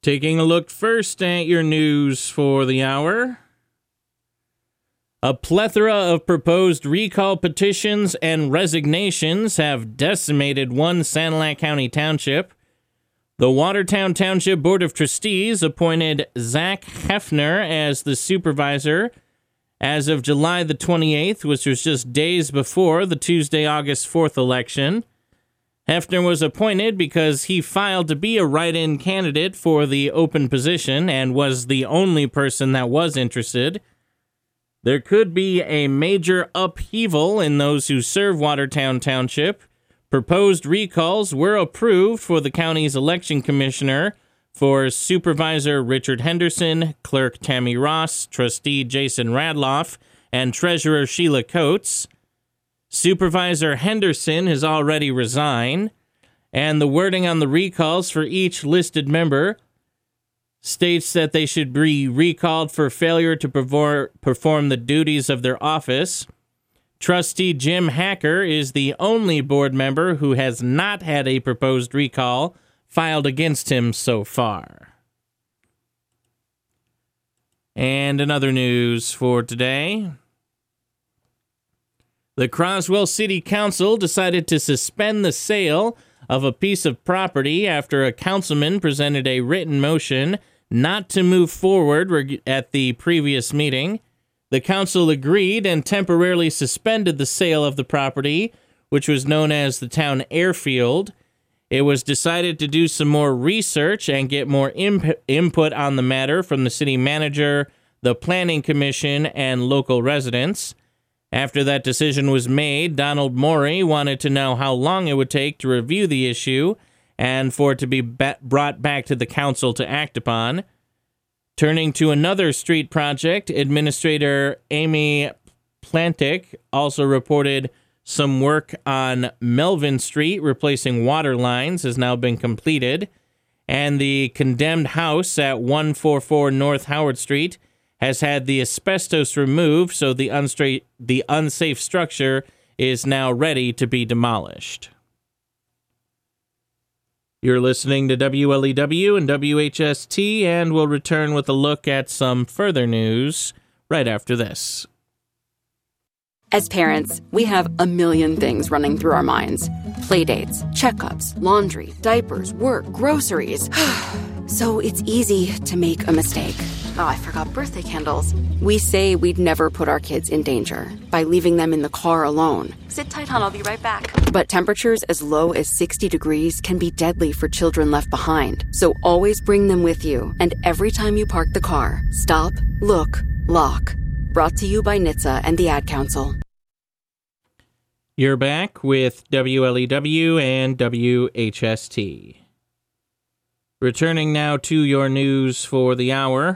Taking a look first at your news for the hour. A plethora of proposed recall petitions and resignations have decimated one Sanilac County township. The Watertown Township Board of Trustees appointed Zach Hefner as the supervisor as of July the 28th, which was just days before the Tuesday, August 4th election. Hefner was appointed because he filed to be a write-in candidate for the open position and was the only person that was interested. There could be a major upheaval in those who serve Watertown Township. Proposed recalls were approved for the county's election commissioner for Supervisor Richard Henderson, Clerk Tammy Ross, Trustee Jason Radloff, and Treasurer Sheila Coates. Supervisor Henderson has already resigned, and the wording on the recalls for each listed member states that they should be recalled for failure to perform the duties of their office. Trustee Jim Hacker is the only board member who has not had a proposed recall filed against him so far. And another news for today. The Croswell City Council decided to suspend the sale of a piece of property after a councilman presented a written motion not to move forward at the previous meeting. The council agreed and temporarily suspended the sale of the property, which was known as the town airfield. It was decided to do some more research and get more input on the matter from the city manager, the planning commission, and local residents. After that decision was made, Donald Morey wanted to know how long it would take to review the issue and for it to be brought back to the council to act upon. Turning to another street project, Administrator Amy Plantic also reported some work on Melvin Street, replacing water lines, has now been completed, and the condemned house at 144 North Howard Street has had the asbestos removed, so the unsafe structure is now ready to be demolished. You're listening to WLEW and WHST, and we'll return with a look at some further news right after this. As parents, we have a million things running through our minds. Playdates, checkups, laundry, diapers, work, groceries. So it's easy to make a mistake. Oh, I forgot birthday candles. We say we'd never put our kids in danger by leaving them in the car alone. Sit tight, hon, I'll be right back. But temperatures as low as 60 degrees can be deadly for children left behind. So always bring them with you. And every time you park the car, stop, look, lock. Brought to you by NHTSA and the Ad Council. You're back with WLEW and WHST. Returning now to your news for the hour.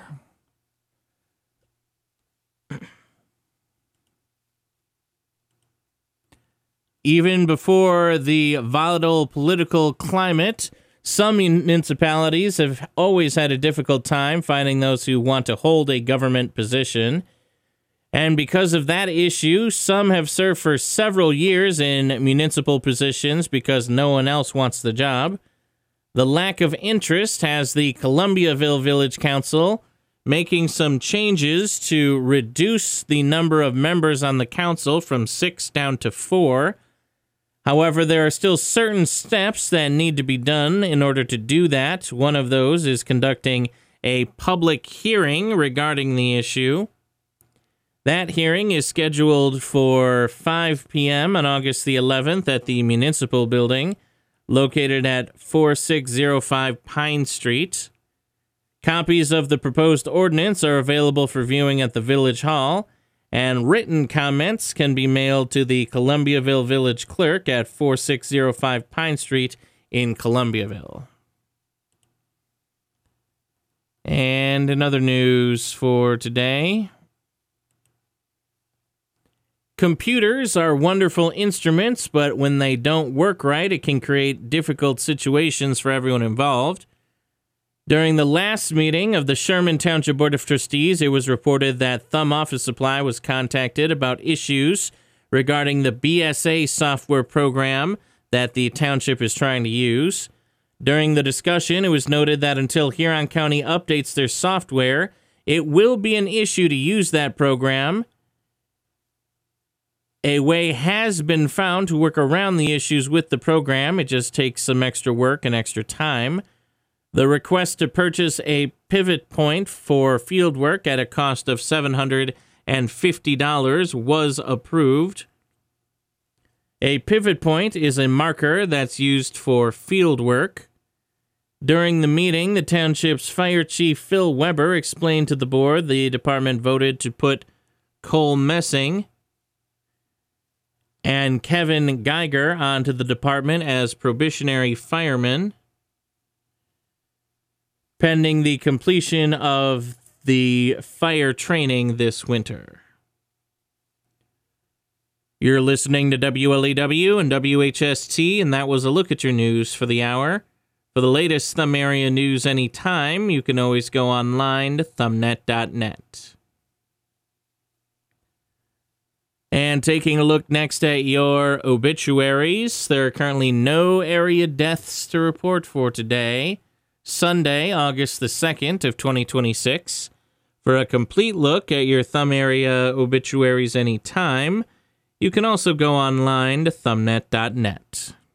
Even before the volatile political climate, some municipalities have always had a difficult time finding those who want to hold a government position. And because of that issue, some have served for several years in municipal positions because no one else wants the job. The lack of interest has the Columbiaville Village Council making some changes to reduce the number of members on the council from 6 down to 4. However, there are still certain steps that need to be done in order to do that. One of those is conducting a public hearing regarding the issue. That hearing is scheduled for 5 p.m. on August the 11th at the Municipal Building, located at 4605 Pine Street. Copies of the proposed ordinance are available for viewing at the Village Hall, and written comments can be mailed to the Columbiaville Village Clerk at 4605 Pine Street in Columbiaville. And another news for today. Computers are wonderful instruments, but when they don't work right, it can create difficult situations for everyone involved. During the last meeting of the Sherman Township Board of Trustees, it was reported that Thumb Office Supply was contacted about issues regarding the BSA software program that the township is trying to use. During the discussion, it was noted that until Huron County updates their software, it will be an issue to use that program. A way has been found to work around the issues with the program. It just takes some extra work and extra time. The request to purchase a pivot point for fieldwork at a cost of $750 was approved. A pivot point is a marker that's used for fieldwork. During the meeting, the township's fire chief, Phil Weber, explained to the board the department voted to put Cole Messing and Kevin Geiger onto the department as probationary firemen, pending the completion of the fire training this winter. You're listening to WLEW and WHST, and that was a look at your news for the hour. For the latest Thumb Area news anytime, you can always go online to thumbnet.net. And taking a look next at your obituaries, there are currently no area deaths to report for today, Sunday, August the 2nd of 2026. For a complete look at your Thumb Area obituaries anytime, you can also go online to thumbnet.net.